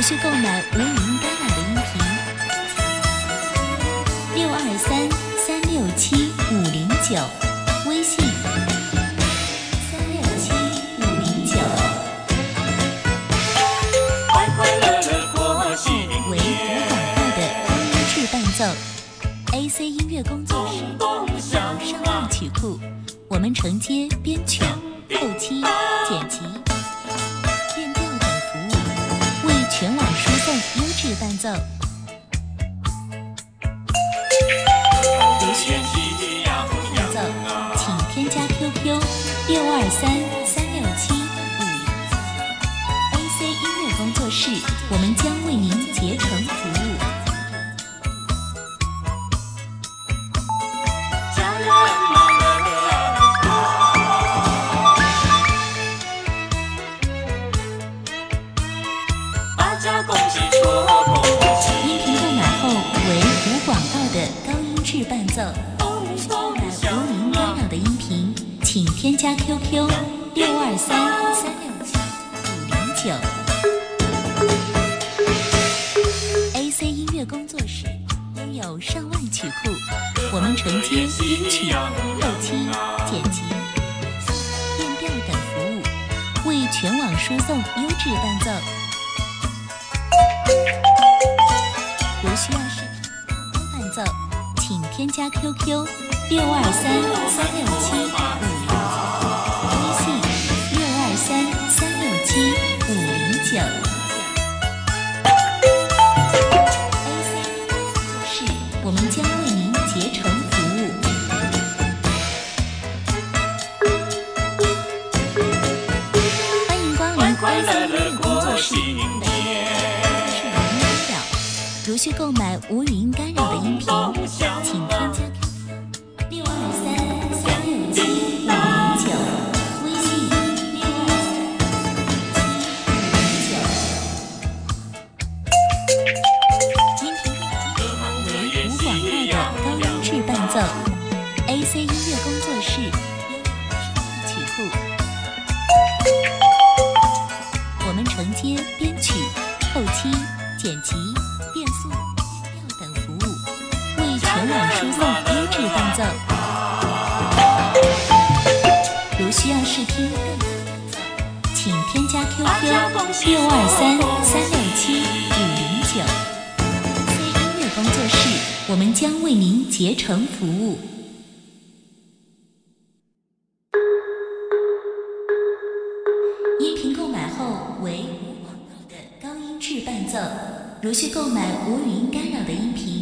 续购买无语音干扰的音频，623-367-509，微信367-509。 快快乐乐过新为无广告的高音质伴奏 ，AC 音乐工作室有上万曲库，我们承接编曲、后期、剪辑、变调等服务，为全网输送优质伴奏。如需伴奏，请添加 QQ623-367-509。AC 音乐工作室，我们将为您竭诚服务。音频购买后为无广告的高音质伴奏，购买无语音干扰的音频，请添加 QQ 623-367-509。AC 音乐工作室拥有上万曲库，我们承接编曲、后期、剪辑、变调等服务，为全网输送优质伴奏。如需要视频伴奏，请添加 QQ 623-367-509，微信623-367-509。AC 工作室，我们将为您竭诚服务。欢迎光临 AC 音乐工作室。如需购买无语音干扰的音频，请添加 QQ 623-367-509，微信623-367-509。音频为无广告的高音质伴奏 ，AC 音乐工作室曲库，我们承接编曲、后期、剪辑、变速、变调等服务，为全网输送优质伴奏。如需要试听更多伴奏，请添加 QQ 623-367-509。C 音乐工作室，我们将为您竭诚服务。音频购买后为无广告的高音质伴奏。如需购买无语音干扰的音频，